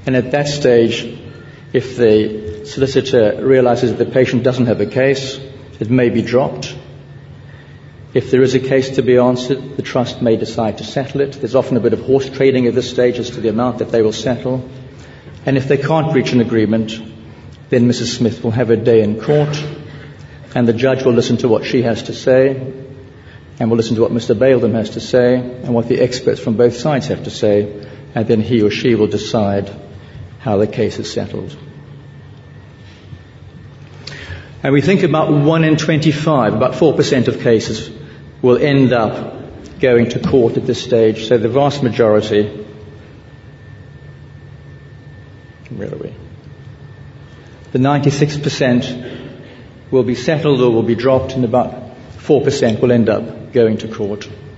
And at that stage, if the solicitor realizes that the patient doesn't have a case, it may be dropped. If there is a case to be answered, the trust may decide to settle it. There's often a bit of horse trading at this stage as to the amount that they will settle. And if they can't reach an agreement, then Mrs. Smith will have a day in court, and the judge will listen to what she has to say, and will listen to what Mr. Baildam has to say, and what the experts from both sides have to say, and then he or she will decide how the case is settled. And we think about 1 in 25, about 4% of cases will end up going to court at this stage. So the vast majority, where are we? The 96% will be settled or will be dropped, and about 4% will end up going to court.